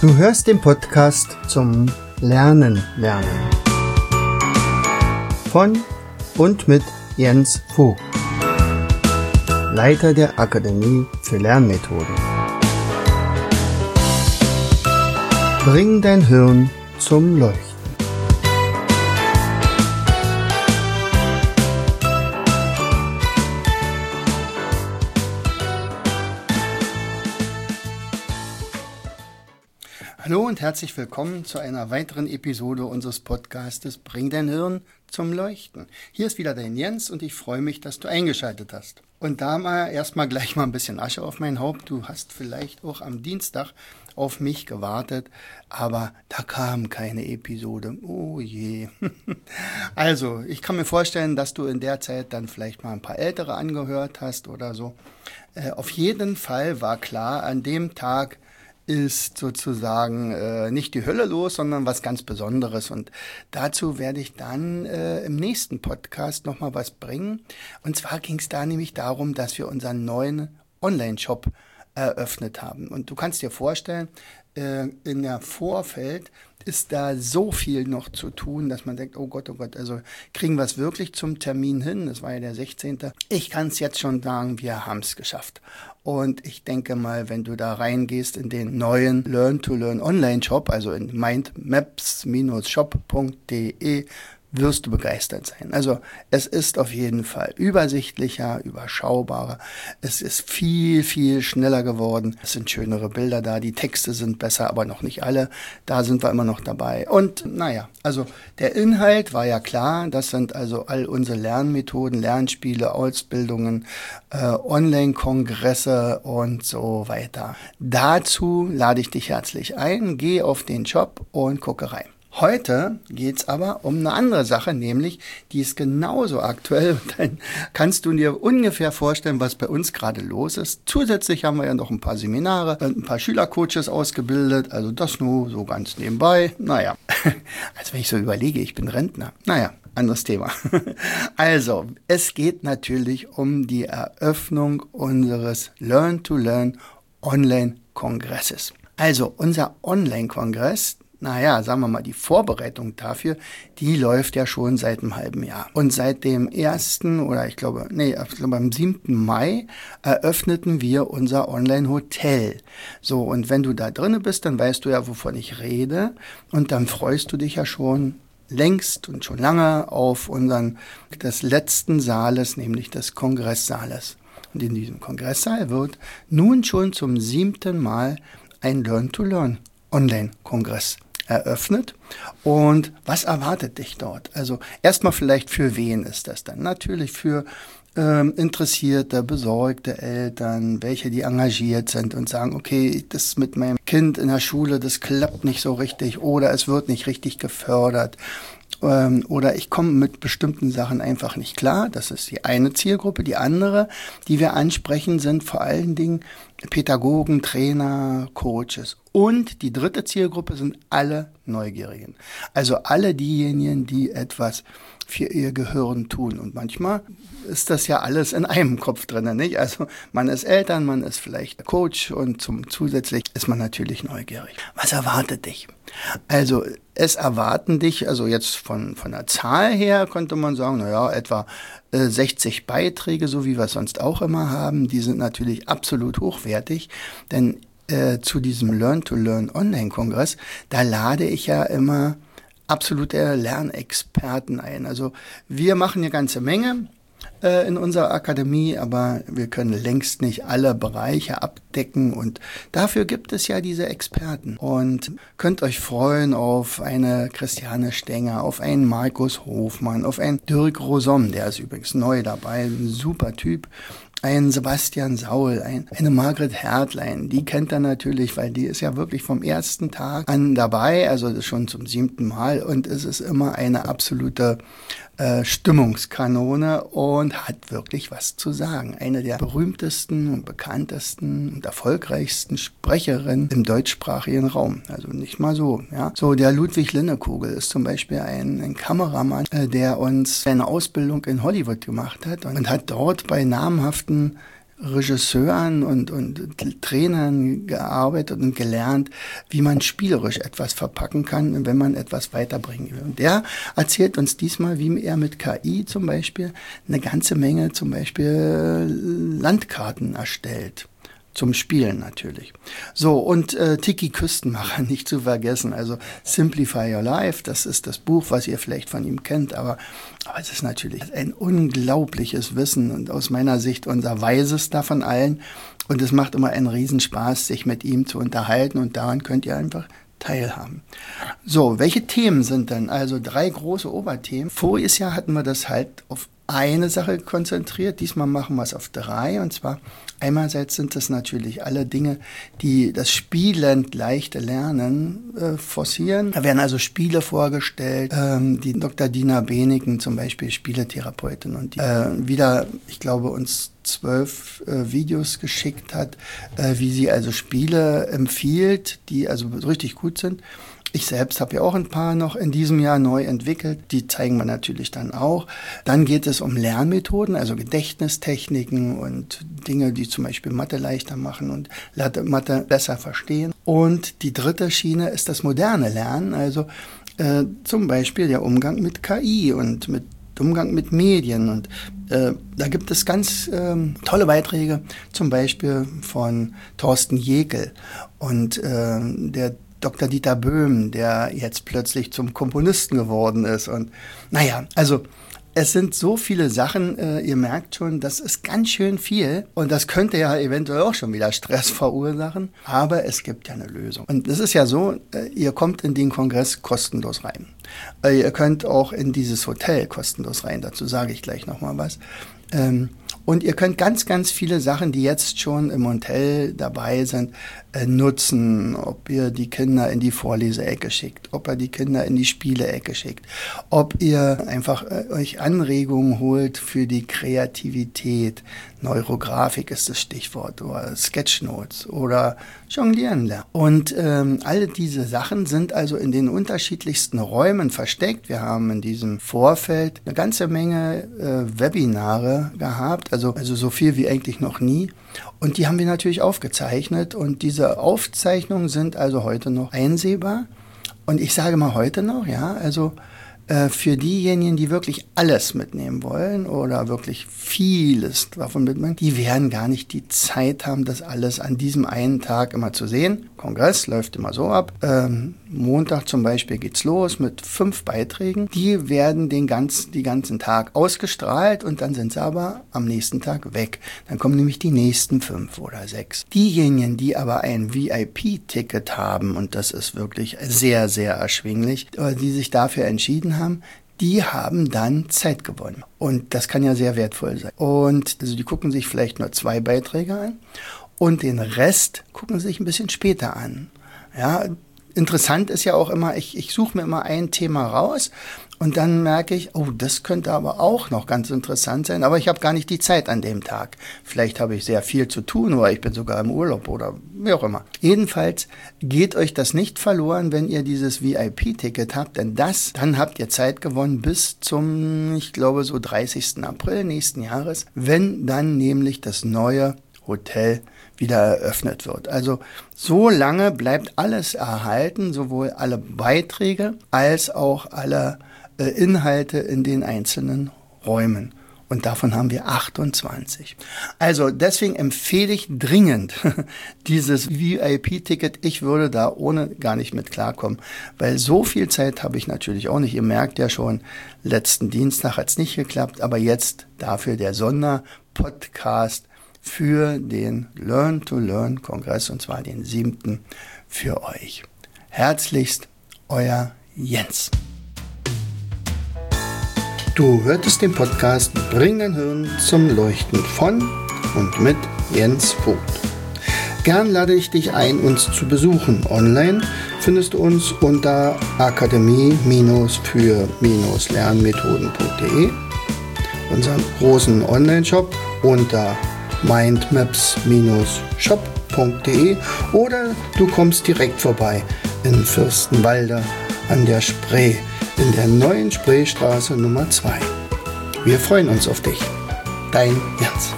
Du hörst den Podcast zum Lernen. Von und mit Jens Vogt, Leiter der Akademie für Lernmethoden. Bring dein Hirn zum Leuchten. Hallo und herzlich willkommen zu einer weiteren Episode unseres Podcastes Bring dein Hirn zum Leuchten. Hier ist wieder dein Jens und ich freue mich, dass du eingeschaltet hast. Und da mal erstmal gleich mal ein bisschen Asche auf mein Haupt. Du hast vielleicht auch am Dienstag auf mich gewartet, aber da kam keine Episode. Oh je. Also, ich kann mir vorstellen, dass du in der Zeit dann vielleicht mal ein paar Ältere angehört hast oder so. Auf jeden Fall war klar, an dem Tag ist sozusagen nicht die Hölle los, sondern was ganz Besonderes. Und dazu werde ich dann im nächsten Podcast nochmal was bringen. Und zwar ging es da nämlich darum, dass wir unseren neuen Online-Shop eröffnet haben. Und du kannst dir vorstellen, in der Vorfeld ist da so viel noch zu tun, dass man denkt, oh Gott, also kriegen wir es wirklich zum Termin hin? Das war ja der 16. Ich kann es jetzt schon sagen, wir haben es geschafft. Und ich denke mal, wenn du da reingehst in den neuen Learn-to-Learn Online-Shop, also in mindmaps-shop.de, wirst du begeistert sein. Also es ist auf jeden Fall übersichtlicher, überschaubarer. Es ist viel, viel schneller geworden. Es sind schönere Bilder da, die Texte sind besser, aber noch nicht alle. Da sind wir immer noch dabei. Und naja, also der Inhalt war ja klar. Das sind also all unsere Lernmethoden, Lernspiele, Ausbildungen, Online-Kongresse und so weiter. Dazu lade ich dich herzlich ein. Geh auf den Shop und gucke rein. Heute geht's aber um eine andere Sache, nämlich die ist genauso aktuell. Dann kannst du dir ungefähr vorstellen, was bei uns gerade los ist. Zusätzlich haben wir ja noch ein paar Seminare und ein paar Schülercoaches ausgebildet. Also das nur so ganz nebenbei. Naja, als wenn ich so überlege, ich bin Rentner. Naja, anderes Thema. Also, es geht natürlich um die Eröffnung unseres Learn-to-Learn Online-Kongresses. Also, unser Online-Kongress, naja, sagen wir mal, die Vorbereitung dafür, die läuft ja schon seit einem halben Jahr. Und seit dem 1. oder ich glaube am 7. Mai eröffneten wir unser Online-Hotel. So, und wenn du da drinne bist, dann weißt du ja, wovon ich rede. Und dann freust du dich ja schon längst und schon lange auf des letzten Saales, nämlich des Kongresssaales. Und in diesem Kongresssaal wird nun schon zum 7. Mal ein Learn-to-Learn Online-Kongress eröffnet. Und was erwartet dich dort? Also erstmal vielleicht, für wen ist das dann? Natürlich für interessierte, besorgte Eltern, welche die engagiert sind und sagen, okay, das mit meinem Kind in der Schule, das klappt nicht so richtig oder es wird nicht richtig gefördert. Oder ich komme mit bestimmten Sachen einfach nicht klar. Das ist die eine Zielgruppe. Die andere, die wir ansprechen, sind vor allen Dingen Pädagogen, Trainer, Coaches. Und die dritte Zielgruppe sind alle Neugierigen. Also alle diejenigen, die etwas für ihr Gehirn tun. Und manchmal ist das ja alles in einem Kopf drin, nicht? Also man ist Eltern, man ist vielleicht Coach und zusätzlich ist man natürlich neugierig. Was erwartet dich? Also es erwarten dich, also jetzt von der Zahl her könnte man sagen, naja, etwa 60 Beiträge, so wie wir es sonst auch immer haben. Die sind natürlich absolut hochwertig, denn zu diesem Learn-to-Learn Online-Kongress, da lade ich ja immer absolute Lernexperten ein. Also wir machen eine ganze Menge in unserer Akademie, aber wir können längst nicht alle Bereiche abdecken und dafür gibt es ja diese Experten. Und könnt euch freuen auf eine Christiane Stenger, auf einen Markus Hofmann, auf einen Dirk Rosom, der ist übrigens neu dabei, ein super Typ. Ein Sebastian Saul, eine Margret Hertlein, die kennt er natürlich, weil die ist ja wirklich vom ersten Tag an dabei, also das ist schon zum 7. Mal und es ist immer eine absolute Stimmungskanone und hat wirklich was zu sagen. Eine der berühmtesten und bekanntesten und erfolgreichsten Sprecherinnen im deutschsprachigen Raum. Also nicht mal so. Ja. So, der Ludwig Linnekugel ist zum Beispiel ein Kameramann, der uns eine Ausbildung in Hollywood gemacht hat und hat dort bei namhaften Regisseuren und Trainern gearbeitet und gelernt, wie man spielerisch etwas verpacken kann, wenn man etwas weiterbringen will. Und der erzählt uns diesmal, wie er mit KI zum Beispiel eine ganze Menge zum Beispiel Landkarten erstellt. Zum Spielen natürlich. So, und Tiki Küstenmacher nicht zu vergessen. Also Simplify Your Life, das ist das Buch, was ihr vielleicht von ihm kennt, aber es ist natürlich ein unglaubliches Wissen und aus meiner Sicht unser weisester von allen. Und es macht immer einen Riesenspaß, sich mit ihm zu unterhalten und daran könnt ihr einfach teilhaben. So, welche Themen sind denn? Also 3 große Oberthemen. Voriges Jahr hatten wir das halt auf eine Sache konzentriert. Diesmal machen wir es auf 3. Und zwar einerseits sind es natürlich alle Dinge, die das spielend leichte Lernen forcieren. Da werden also Spiele vorgestellt. Die Dr. Dina Beneken, zum Beispiel Spieletherapeutin, und die wieder, ich glaube, uns 12 Videos geschickt hat, wie sie also Spiele empfiehlt, die also richtig gut sind. Ich selbst habe ja auch ein paar noch in diesem Jahr neu entwickelt. Die zeigen wir natürlich dann auch. Dann geht es um Lernmethoden, also Gedächtnistechniken und Dinge, die zum Beispiel Mathe leichter machen und Mathe besser verstehen. Und die 3. Schiene ist das moderne Lernen, also zum Beispiel der Umgang mit KI und mit Umgang mit Medien. Und da gibt es ganz tolle Beiträge, zum Beispiel von Thorsten Jekel und der Dr. Dieter Böhm, der jetzt plötzlich zum Komponisten geworden ist. Und naja, also es sind so viele Sachen, ihr merkt schon, das ist ganz schön viel und das könnte ja eventuell auch schon wieder Stress verursachen, aber es gibt ja eine Lösung. Und es ist ja so, ihr kommt in den Kongress kostenlos rein. Ihr könnt auch in dieses Hotel kostenlos rein, dazu sage ich gleich nochmal was. Und ihr könnt ganz, ganz viele Sachen, die jetzt schon im Hotel dabei sind, nutzen. Ob ihr die Kinder in die Vorleseecke schickt, ob ihr die Kinder in die Spielecke schickt, ob ihr einfach euch Anregungen holt für die Kreativität. Neurografik ist das Stichwort, oder Sketchnotes oder Jonglieren lernen. Und alle diese Sachen sind also in den unterschiedlichsten Räumen versteckt. Wir haben in diesem Vorfeld eine ganze Menge Webinare gehabt, also so viel wie eigentlich noch nie. Und die haben wir natürlich aufgezeichnet und diese Aufzeichnungen sind also heute noch einsehbar. Und ich sage mal heute noch, ja, also für diejenigen, die wirklich alles mitnehmen wollen oder wirklich vieles davon mitnehmen, die werden gar nicht die Zeit haben, das alles an diesem einen Tag immer zu sehen. Kongress läuft immer so ab. Montag zum Beispiel geht's los mit 5 Beiträgen. Die werden die ganzen Tag ausgestrahlt und dann sind sie aber am nächsten Tag weg. Dann kommen nämlich die nächsten 5 oder 6. Diejenigen, die aber ein VIP-Ticket haben, und das ist wirklich sehr, sehr erschwinglich, die sich dafür entschieden haben, die haben dann Zeit gewonnen. Und das kann ja sehr wertvoll sein. Und also die gucken sich vielleicht nur 2 Beiträge an und den Rest gucken sie sich ein bisschen später an. Ja, interessant ist ja auch immer, ich suche mir immer ein Thema raus und dann merke ich, oh, das könnte aber auch noch ganz interessant sein, aber ich habe gar nicht die Zeit an dem Tag. Vielleicht habe ich sehr viel zu tun oder ich bin sogar im Urlaub oder wie auch immer. Jedenfalls geht euch das nicht verloren, wenn ihr dieses VIP-Ticket habt, denn dann habt ihr Zeit gewonnen bis zum, ich glaube, so 30. April nächsten Jahres, wenn dann nämlich das neue Hotel wieder eröffnet wird. Also so lange bleibt alles erhalten, sowohl alle Beiträge als auch alle Inhalte in den einzelnen Räumen. Und davon haben wir 28. Also deswegen empfehle ich dringend dieses VIP-Ticket. Ich würde da ohne gar nicht mit klarkommen, weil so viel Zeit habe ich natürlich auch nicht. Ihr merkt ja schon, letzten Dienstag hat es nicht geklappt, aber jetzt dafür der Sonderpodcast für den Learn-to-Learn-Kongress, und zwar den 7. für euch. Herzlichst, euer Jens. Du hörtest den Podcast Bring dein Hirn zum Leuchten von und mit Jens Vogt. Gern lade ich dich ein, uns zu besuchen. Online findest du uns unter akademie-für-lernmethoden.de, unseren großen Online-Shop unter mindmaps-shop.de oder du kommst direkt vorbei in Fürstenwalde an der Spree, in der neuen Spreestraße Nummer 2. Wir freuen uns auf dich. Dein Jens.